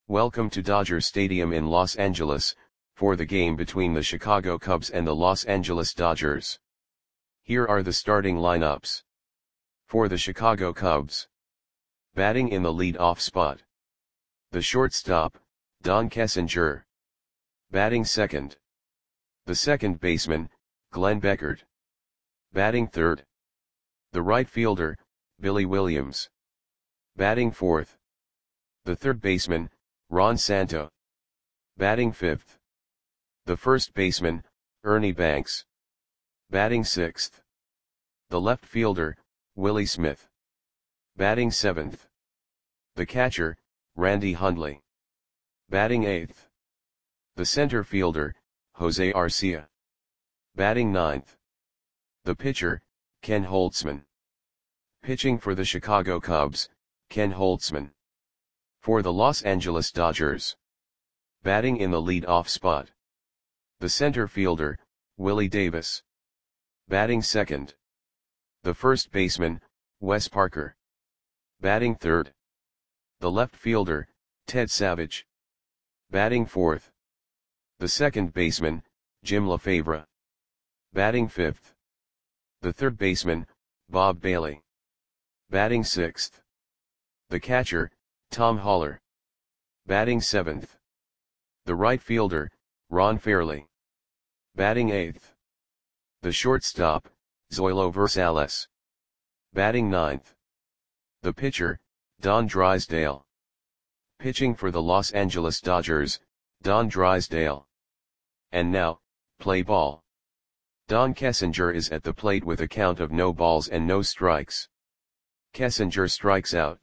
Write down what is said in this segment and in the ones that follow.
Welcome to Dodger Stadium in Los Angeles, for the game between the Chicago Cubs and the Los Angeles Dodgers. Here are the starting lineups. For the Chicago Cubs. Batting in the lead-off spot. The shortstop, Don Kessinger. Batting second. The second baseman, Glenn Beckert. Batting third. The right fielder, Billy Williams. Batting fourth. The third baseman, Ron Santo. Batting fifth. The first baseman, Ernie Banks. Batting sixth. The left fielder, Willie Smith. Batting seventh. The catcher, Randy Hundley. Batting eighth. The center fielder, Jose Arcia. Batting ninth. The pitcher, Ken Holtzman. Pitching for the Chicago Cubs, Ken Holtzman. For the Los Angeles Dodgers. Batting in the lead-off spot. The center fielder, Willie Davis. Batting second. The first baseman, Wes Parker. Batting third. The left fielder, Ted Savage. Batting fourth. The second baseman, Jim LaFavra. Batting fifth. The third baseman, Bob Bailey. Batting sixth. The catcher, Tom Haller. Batting seventh. The right fielder, Ron Fairly. Batting eighth. The shortstop, Zoilo Versalles. Batting ninth. The pitcher, Don Drysdale. Pitching for the Los Angeles Dodgers, Don Drysdale. And now, play ball. Don Kessinger is at the plate with a count of no balls and no strikes. Kessinger strikes out.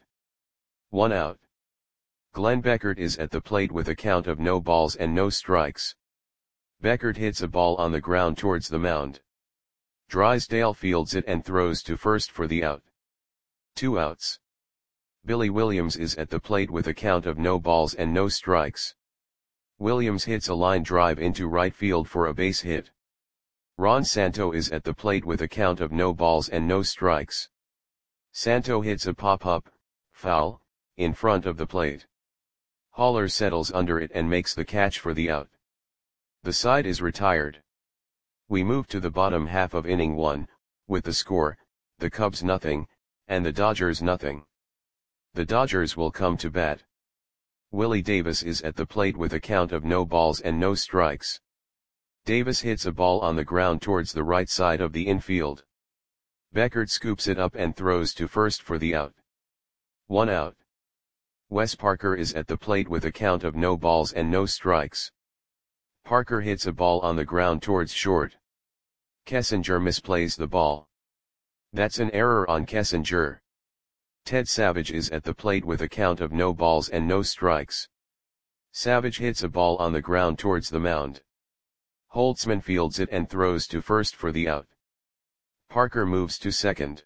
1 out. Glenn Beckert is at the plate with a count of no balls and no strikes. Beckert hits a ball on the ground towards the mound. Drysdale fields it and throws to first for the out. 2 outs. Billy Williams is at the plate with a count of no balls and no strikes. Williams hits a line drive into right field for a base hit. Ron Santo is at the plate with a count of no balls and no strikes. Santo hits a pop-up, foul, in front of the plate. Haller settles under it and makes the catch for the out. The side is retired. We move to the bottom half of inning 1, with the score, the Cubs nothing, and the Dodgers nothing. The Dodgers will come to bat. Willie Davis is at the plate with a count of no balls and no strikes. Davis hits a ball on the ground towards the right side of the infield. Beckert scoops it up and throws to first for the out. 1 out. Wes Parker is at the plate with a count of no balls and no strikes. Parker hits a ball on the ground towards short. Kessinger misplays the ball. That's an error on Kessinger. Ted Savage is at the plate with a count of no balls and no strikes. Savage hits a ball on the ground towards the mound. Holtzman fields it and throws to first for the out. Parker moves to second.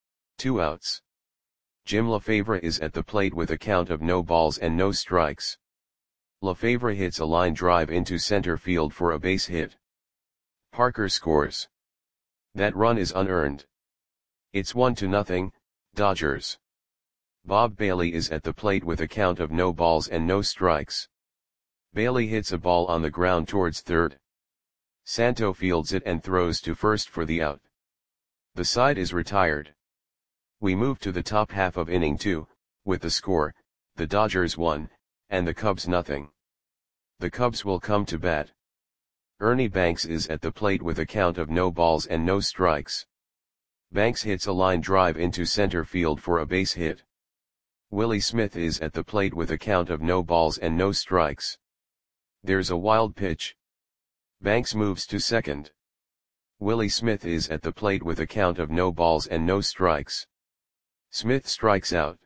2 outs. Jim LaFavra is at the plate with a count of no balls and no strikes. LaFavra hits a line drive into center field for a base hit. Parker scores. That run is unearned. It's 1-0, Dodgers. Bob Bailey is at the plate with a count of no balls and no strikes. Bailey hits a ball on the ground towards third. Santo fields it and throws to first for the out. The side is retired. We move to the top half of inning 2, with the score, the Dodgers 1, and the Cubs nothing. The Cubs will come to bat. Ernie Banks is at the plate with a count of no balls and no strikes. Banks hits a line drive into center field for a base hit. Willie Smith is at the plate with a count of no balls and no strikes. There's a wild pitch. Banks moves to second. Willie Smith is at the plate with a count of no balls and no strikes. Smith strikes out.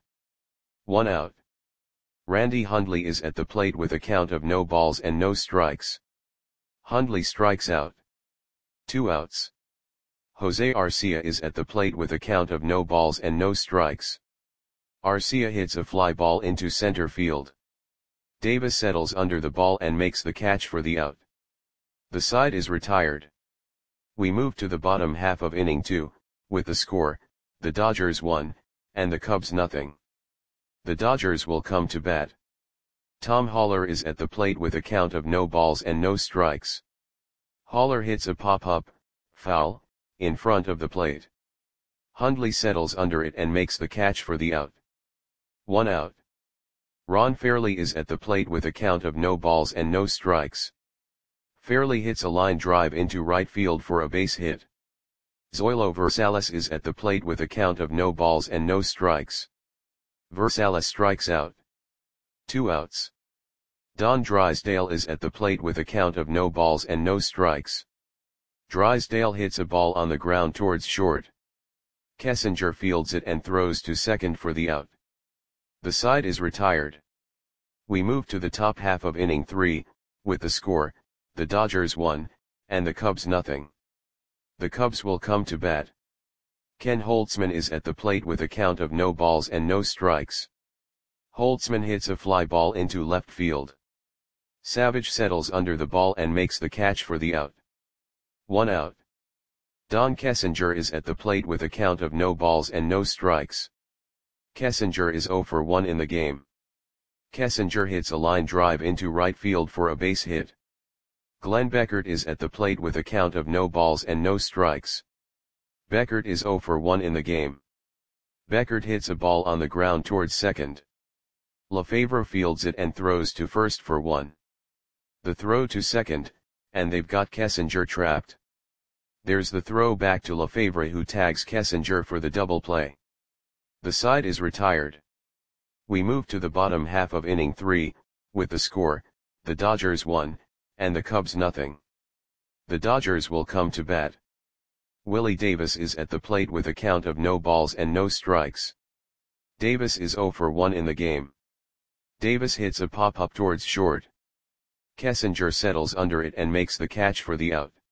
1 out. Randy Hundley is at the plate with a count of no balls and no strikes. Hundley strikes out. 2 outs. Jose Arcia is at the plate with a count of no balls and no strikes. Arcia hits a fly ball into center field. Davis settles under the ball and makes the catch for the out. The side is retired. We move to the bottom half of inning 2, with the score, the Dodgers 1, and the Cubs nothing. The Dodgers will come to bat. Tom Haller is at the plate with a count of no balls and no strikes. Haller hits a pop-up, foul, in front of the plate. Hundley settles under it and makes the catch for the out. 1 out. Ron Fairley is at the plate with a count of no balls and no strikes. Fairley hits a line drive into right field for a base hit. Zoilo Versalles is at the plate with a count of no balls and no strikes. Versalles strikes out. 2 outs. Don Drysdale is at the plate with a count of no balls and no strikes. Drysdale hits a ball on the ground towards short. Kessinger fields it and throws to second for the out. The side is retired. We move to the top half of inning 3, with the score, the Dodgers 1, and the Cubs nothing. The Cubs will come to bat. Ken Holtzman is at the plate with a count of no balls and no strikes. Holtzman hits a fly ball into left field. Savage settles under the ball and makes the catch for the out. 1 out. Don Kessinger is at the plate with a count of no balls and no strikes. Kessinger is 0 for 1 in the game. Kessinger hits a line drive into right field for a base hit. Glenn Beckert is at the plate with a count of no balls and no strikes. Beckert is 0 for 1 in the game. Beckert hits a ball on the ground towards second. Lefebvre fields it and throws to first for 1. The throw to second, and they've got Kessinger trapped. There's the throw back to Lefebvre, who tags Kessinger for the double play. The side is retired. We move to the bottom half of inning 3, with the score, the Dodgers 1, and the Cubs nothing. The Dodgers will come to bat. Willie Davis is at the plate with a count of no balls and no strikes. Davis is 0 for 1 in the game. Davis hits a pop-up towards short. Kessinger settles under it and makes the catch for the out.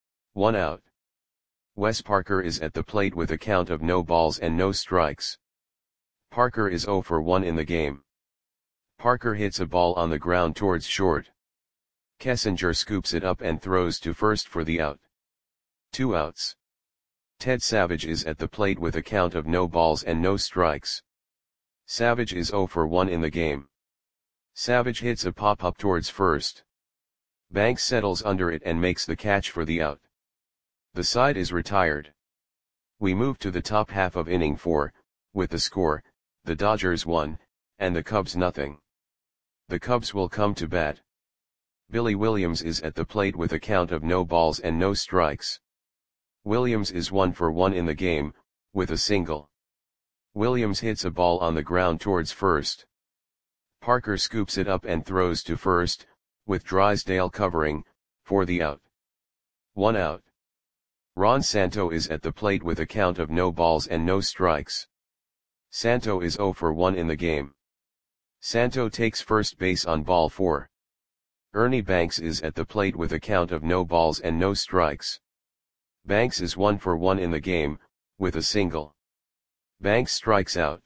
1 out. Wes Parker is at the plate with a count of no balls and no strikes. Parker is 0 for 1 in the game. Parker hits a ball on the ground towards short. Kessinger scoops it up and throws to first for the out. 2 outs. Ted Savage is at the plate with a count of no balls and no strikes. Savage is 0 for 1 in the game. Savage hits a pop-up towards first. Banks settles under it and makes the catch for the out. The side is retired. We move to the top half of inning 4, with the score, the Dodgers 1, and the Cubs nothing. The Cubs will come to bat. Billy Williams is at the plate with a count of no balls and no strikes. Williams is 1 for 1 in the game, with a single. Williams hits a ball on the ground towards first. Parker scoops it up and throws to first, with Drysdale covering, for the out. 1 out. Ron Santo is at the plate with a count of no balls and no strikes. Santo is 0 for 1 in the game. Santo takes first base on ball 4. Ernie Banks is at the plate with a count of no balls and no strikes. Banks is 1 for 1 in the game, with a single. Banks strikes out.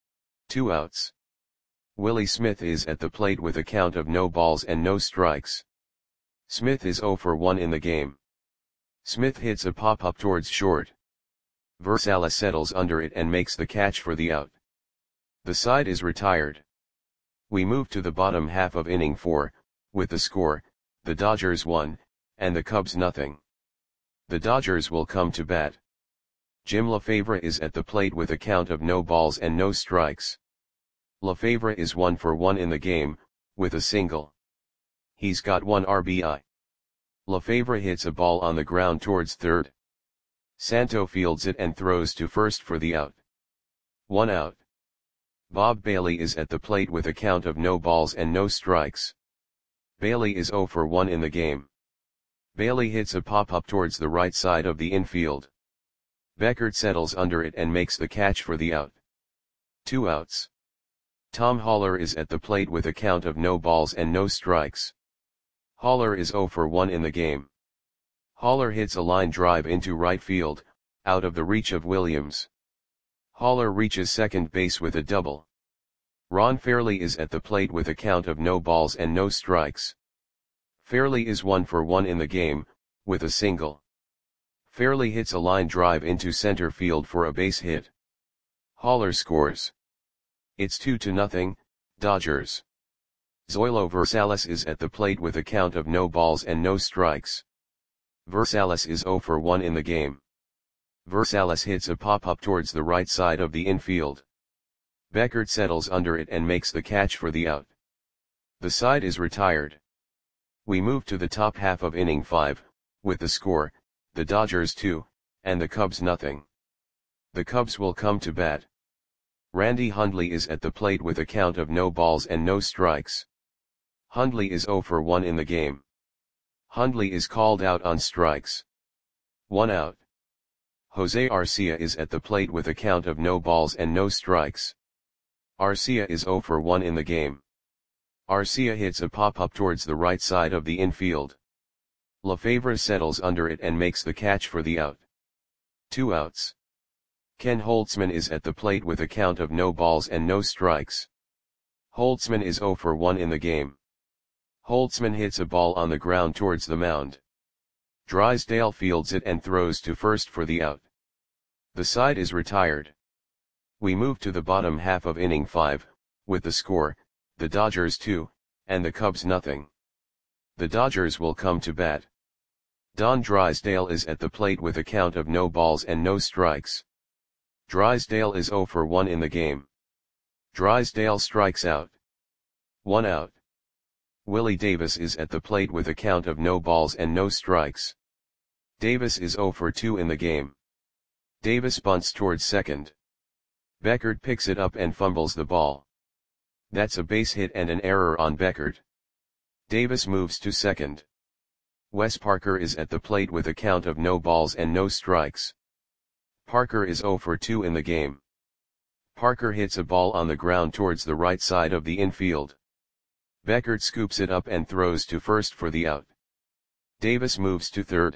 2 outs. Willie Smith is at the plate with a count of no balls and no strikes. Smith is 0 for 1 in the game. Smith hits a pop-up towards short. Versalles settles under it and makes the catch for the out. The side is retired. We move to the bottom half of inning 4, with the score, the Dodgers 1, and the Cubs nothing. The Dodgers will come to bat. Jim Lefebvre is at the plate with a count of no balls and no strikes. Lefebvre is 1 for 1 in the game, with a single. He's got 1 RBI. Lefebvre hits a ball on the ground towards third. Santo fields it and throws to first for the out. 1 out. Bob Bailey is at the plate with a count of no balls and no strikes. Bailey is 0 for 1 in the game. Bailey hits a pop-up towards the right side of the infield. Beckert settles under it and makes the catch for the out. 2 outs. Tom Haller is at the plate with a count of no balls and no strikes. Haller is 0 for 1 in the game. Haller hits a line drive into right field, out of the reach of Williams. Haller reaches second base with a double. Ron Fairley is at the plate with a count of no balls and no strikes. Fairley is 1 for 1 in the game, with a single. Fairley hits a line drive into center field for a base hit. Haller scores. It's 2-0, Dodgers. Zoilo Versalles is at the plate with a count of no balls and no strikes. Versalles is 0 for 1 in the game. Versalles hits a pop-up towards the right side of the infield. Beckert settles under it and makes the catch for the out. The side is retired. We move to the top half of inning 5, with the score, the Dodgers 2, and the Cubs nothing. The Cubs will come to bat. Randy Hundley is at the plate with a count of no balls and no strikes. Hundley is 0 for 1 in the game. Hundley is called out on strikes. 1 out. Jose Arcia is at the plate with a count of no balls and no strikes. Arcia is 0 for 1 in the game. Arcia hits a pop-up towards the right side of the infield. Lefebvre settles under it and makes the catch for the out. 2 outs. Ken Holtzman is at the plate with a count of no balls and no strikes. Holtzman is 0 for 1 in the game. Holtzman hits a ball on the ground towards the mound. Drysdale fields it and throws to first for the out. The side is retired. We move to the bottom half of inning 5, with the score, the Dodgers 2, and the Cubs nothing. The Dodgers will come to bat. Don Drysdale is at the plate with a count of no balls and no strikes. Drysdale is 0 for 1 in the game. Drysdale strikes out. 1 out. Willie Davis is at the plate with a count of no balls and no strikes. Davis is 0 for 2 in the game. Davis bunts towards second. Beckert picks it up and fumbles the ball. That's a base hit and an error on Beckert. Davis moves to second. Wes Parker is at the plate with a count of no balls and no strikes. Parker is 0 for 2 in the game. Parker hits a ball on the ground towards the right side of the infield. Beckert scoops it up and throws to first for the out. Davis moves to third.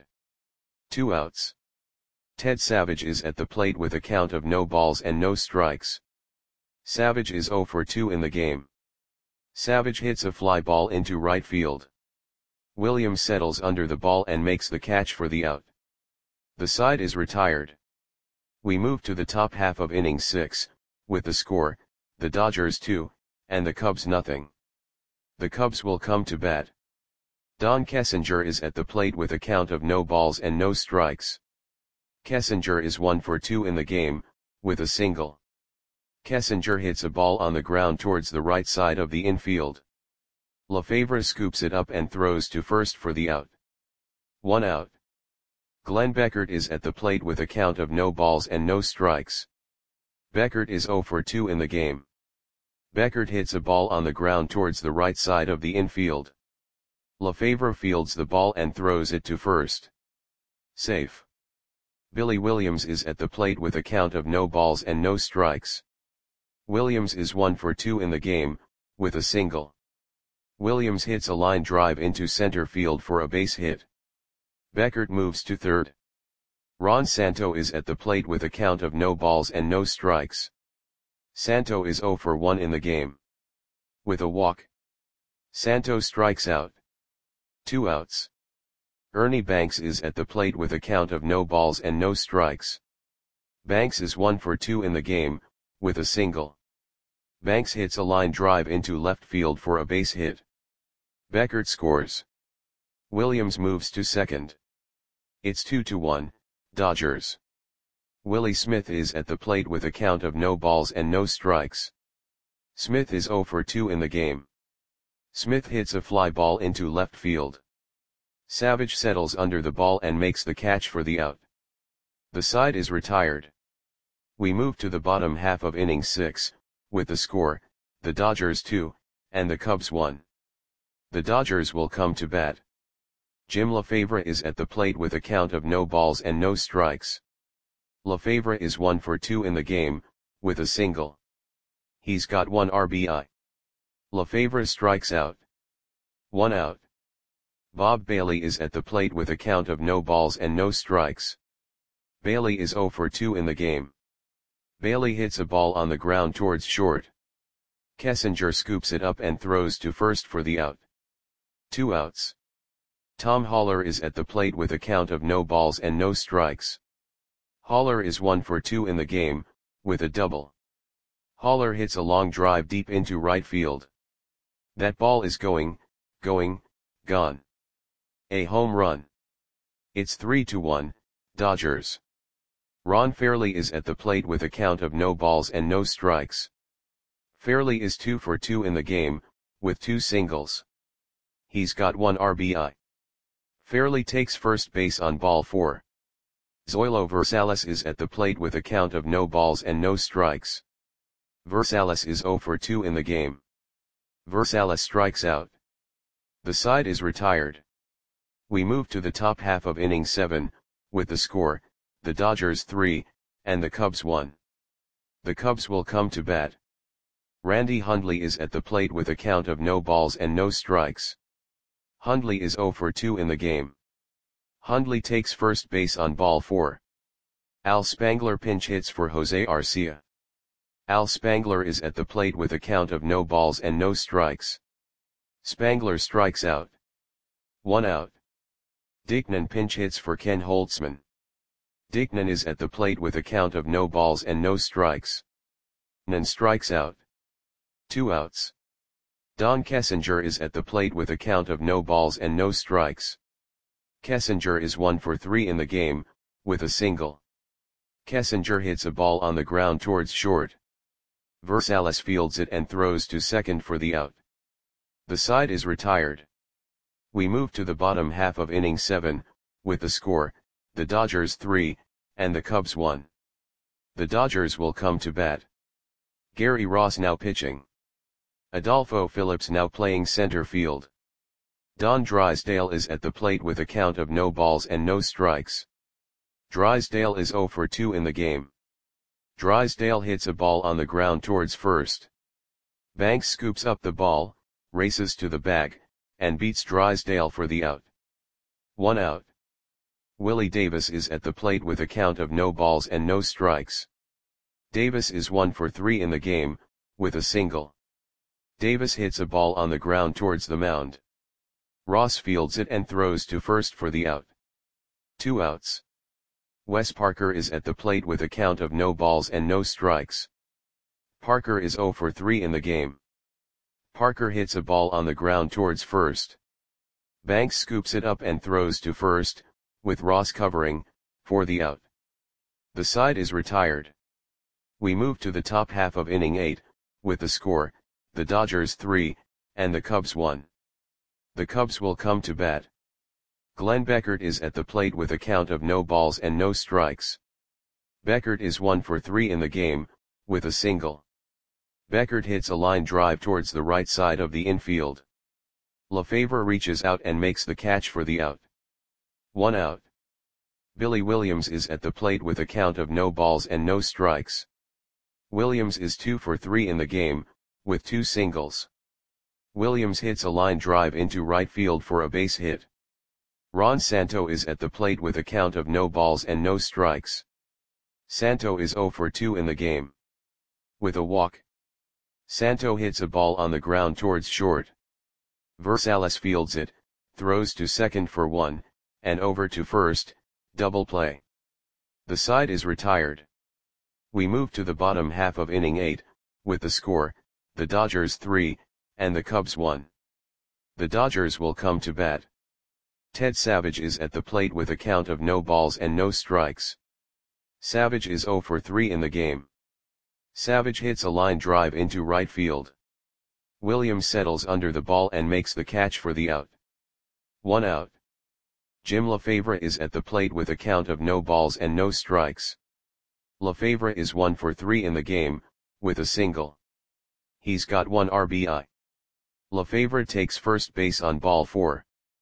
2 outs. Ted Savage is at the plate with a count of no balls and no strikes. Savage is 0 for 2 in the game. Savage hits a fly ball into right field. Williams settles under the ball and makes the catch for the out. The side is retired. We move to the top half of inning 6, with the score, the Dodgers 2, and the Cubs nothing. The Cubs will come to bat. Don Kessinger is at the plate with a count of no balls and no strikes. Kessinger is 1 for 2 in the game, with a single. Kessinger hits a ball on the ground towards the right side of the infield. Lefebvre scoops it up and throws to first for the out. 1 out. Glenn Beckert is at the plate with a count of no balls and no strikes. Beckert is 0 for 2 in the game. Beckert hits a ball on the ground towards the right side of the infield. Lefebvre fields the ball and throws it to first. Safe. Billy Williams is at the plate with a count of no balls and no strikes. Williams is 1 for 2 in the game, with a single. Williams hits a line drive into center field for a base hit. Beckert moves to third. Ron Santo is at the plate with a count of no balls and no strikes. Santo is 0 for 1 in the game. With a walk. Santo strikes out. 2 outs. Ernie Banks is at the plate with a count of no balls and no strikes. Banks is 1 for 2 in the game, with a single. Banks hits a line drive into left field for a base hit. Beckert scores. Williams moves to second. It's 2-1, Dodgers. Willie Smith is at the plate with a count of no balls and no strikes. Smith is 0 for 2 in the game. Smith hits a fly ball into left field. Savage settles under the ball and makes the catch for the out. The side is retired. We move to the bottom half of inning 6, with the score, the Dodgers 2, and the Cubs 1. The Dodgers will come to bat. Jim Lefebvre is at the plate with a count of no balls and no strikes. Lefebvre is 1 for 2 in the game, with a single. He's got 1 RBI. Lefebvre strikes out. 1 out. Bob Bailey is at the plate with a count of no balls and no strikes. Bailey is 0 for 2 in the game. Bailey hits a ball on the ground towards short. Kessinger scoops it up and throws to first for the out. 2 outs. Tom Haller is at the plate with a count of no balls and no strikes. Haller is 1 for 2 in the game, with a double. Haller hits a long drive deep into right field. That ball is going, gone. A home run. It's 3-1, Dodgers. Ron Fairly is at the plate with a count of no balls and no strikes. Fairly is 2 for 2 in the game, with 2 singles. He's got 1 RBI. Fairly takes first base on ball 4. Zoilo Versalles is at the plate with a count of no balls and no strikes. Versalles is 0 for 2 in the game. Versalles strikes out. The side is retired. We move to the top half of inning 7, with the score, the Dodgers 3, and the Cubs 1. The Cubs will come to bat. Randy Hundley is at the plate with a count of no balls and no strikes. Hundley is 0 for 2 in the game. Hundley takes first base on ball 4. Al Spangler pinch hits for Jose Arcia. Al Spangler is at the plate with a count of no balls and no strikes. Spangler strikes out. 1 out. Dickman pinch hits for Ken Holtzman. Dickman is at the plate with a count of no balls and no strikes. Nan strikes out. 2 outs. Don Kessinger is at the plate with a count of no balls and no strikes. Kessinger is 1 for 3 in the game, with a single. Kessinger hits a ball on the ground towards short. Versalles fields it and throws to second for the out. The side is retired. We move to the bottom half of inning 7, with the score, the Dodgers 3, and the Cubs 1. The Dodgers will come to bat. Gary Ross now pitching. Adolfo Phillips now playing center field. Don Drysdale is at the plate with a count of no balls and no strikes. Drysdale is 0 for 2 in the game. Drysdale hits a ball on the ground towards first. Banks scoops up the ball, races to the bag, and beats Drysdale for the out. 1 out. Willie Davis is at the plate with a count of no balls and no strikes. Davis is 1 for 3 in the game, with a single. Davis hits a ball on the ground towards the mound. Ross fields it and throws to first for the out. 2 outs. Wes Parker is at the plate with a count of no balls and no strikes. Parker is 0 for 3 in the game. Parker hits a ball on the ground towards first. Banks scoops it up and throws to first, with Ross covering, for the out. The side is retired. We move to the top half of inning 8, with the score, the Dodgers 3, and the Cubs 1. The Cubs will come to bat. Glenn Beckert is at the plate with a count of no balls and no strikes. Beckert is 1 for 3 in the game, with a single. Beckert hits a line drive towards the right side of the infield. LeFevre reaches out and makes the catch for the out. 1 out. Billy Williams is at the plate with a count of no balls and no strikes. Williams is 2 for 3 in the game, with 2 singles. Williams hits a line drive into right field for a base hit. Ron Santo is at the plate with a count of no balls and no strikes. Santo is 0 for 2 in the game. With a walk. Santo hits a ball on the ground towards short. Versalles fields it, throws to second for 1, and over to first, double play. The side is retired. We move to the bottom half of inning 8, with the score, the Dodgers 3, and the Cubs 1. The Dodgers will come to bat. Ted Savage is at the plate with a count of no balls and no strikes. Savage is 0 for 3 in the game. Savage hits a line drive into right field. Williams settles under the ball and makes the catch for the out. 1 out. Jim LeFevre is at the plate with a count of no balls and no strikes. LeFevre is 1 for 3 in the game, with a single. He's got 1 RBI. LeFevre takes first base on ball 4.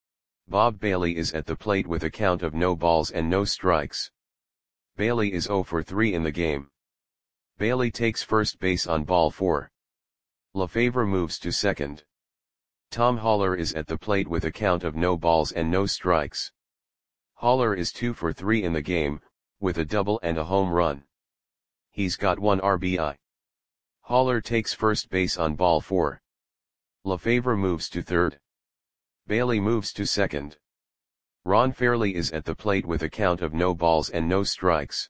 Bob Bailey is at the plate with a count of no balls and no strikes. Bailey is 0 for 3 in the game. Bailey takes first base on ball 4. LeFevre moves to second. Tom Haller is at the plate with a count of no balls and no strikes. Haller is 2 for 3 in the game, with a double and a home run. He's got 1 RBI. Haller takes first base on ball 4. LeFevre moves to third. Bailey moves to second. Ron Fairly is at the plate with a count of no balls and no strikes.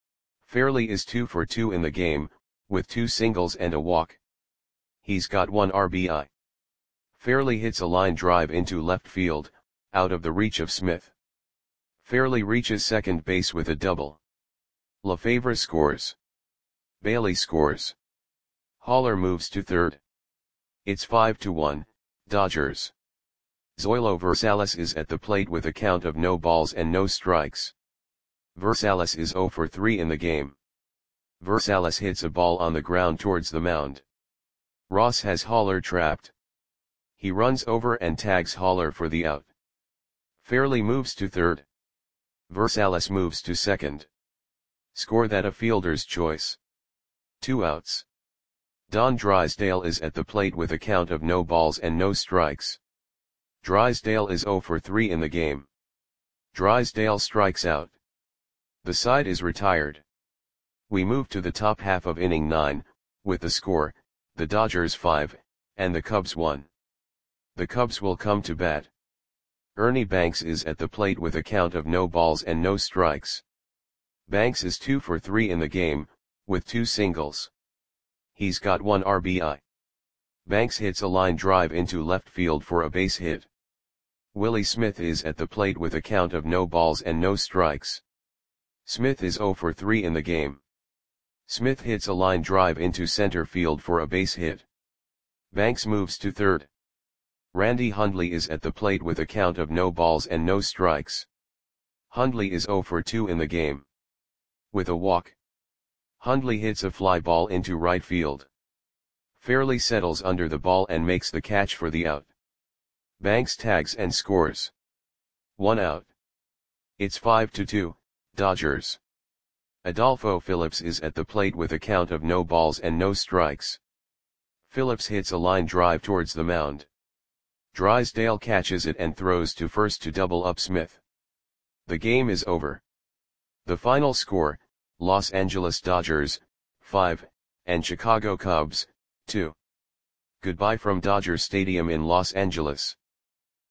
Fairly is 2 for 2 in the game, with 2 singles and a walk. He's got 1 RBI. Fairly hits a line drive into left field, out of the reach of Smith. Fairly reaches second base with a double. LaFavre scores. Bailey scores. Haller moves to third. It's 5-1, Dodgers. Zoilo Versalles is at the plate with a count of no balls and no strikes. Versalles is 0 for 3 in the game. Versalles hits a ball on the ground towards the mound. Ross has Haller trapped. He runs over and tags Haller for the out. Fairly moves to third. Versalles moves to second. Score that a fielder's choice. 2 outs. Don Drysdale is at the plate with a count of no balls and no strikes. Drysdale is 0 for 3 in the game. Drysdale strikes out. The side is retired. We move to the top half of inning 9, with the score, the Dodgers 5, and the Cubs 1. The Cubs will come to bat. Ernie Banks is at the plate with a count of no balls and no strikes. Banks is 2 for 3 in the game, with 2 singles. He's got 1 RBI. Banks hits a line drive into left field for a base hit. Willie Smith is at the plate with a count of no balls and no strikes. Smith is 0 for 3 in the game. Smith hits a line drive into center field for a base hit. Banks moves to third. Randy Hundley is at the plate with a count of no balls and no strikes. Hundley is 0 for 2 in the game. With a walk, Hundley hits a fly ball into right field. Fairly settles under the ball and makes the catch for the out. Banks tags and scores. 1 out. It's 5-2, Dodgers. Adolfo Phillips is at the plate with a count of no balls and no strikes. Phillips hits a line drive towards the mound. Drysdale catches it and throws to first to double up Smith. The game is over. The final score, Los Angeles Dodgers, 5, and Chicago Cubs, 2. Goodbye from Dodger Stadium in Los Angeles.